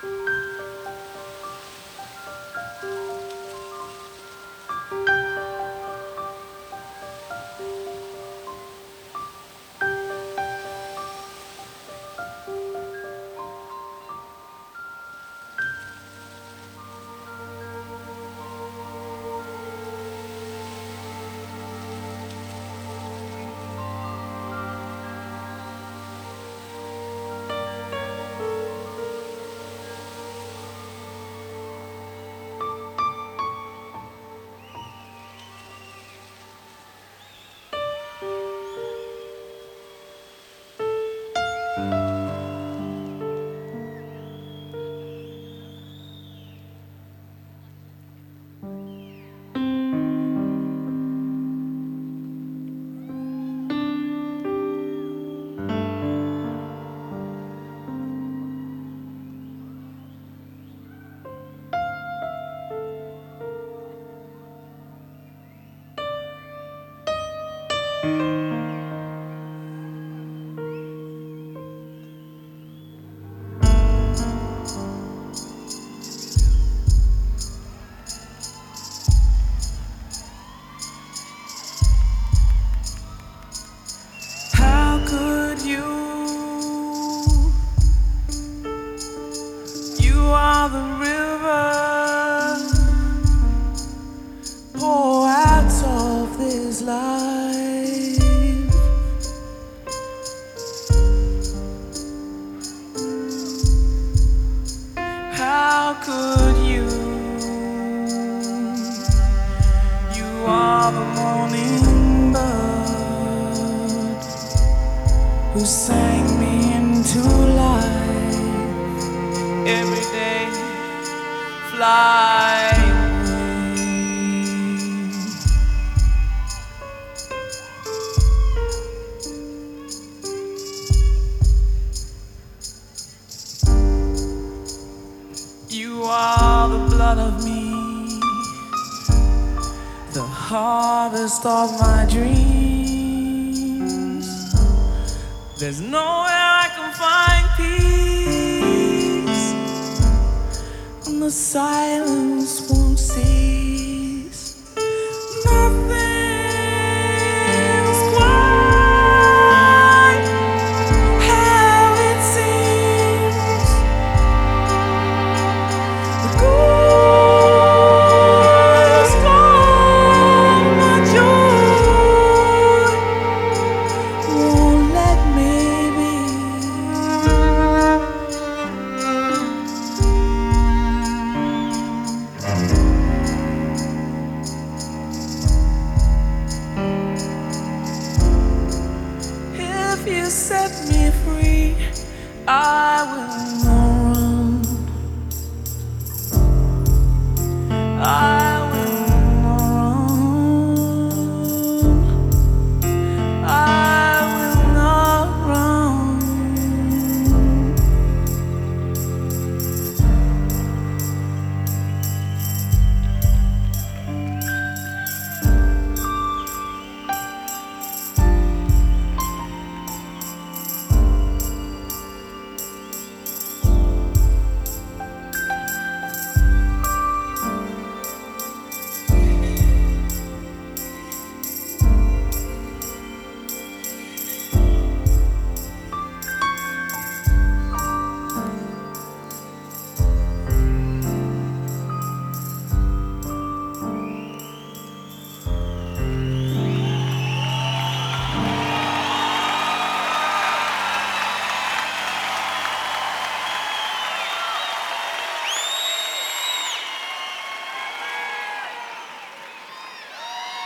How could you? You are the river, pour out of this life. How could you? You are the morning bird who sang me into life. Every day, fly away. You are the blood of me, the harvest of my dreams. There's nowhere I can find peace, and the silence won't cease. Nothing's quite how it seems. The ghouls stole my joy, won't let me be. If you set me free, I will not run.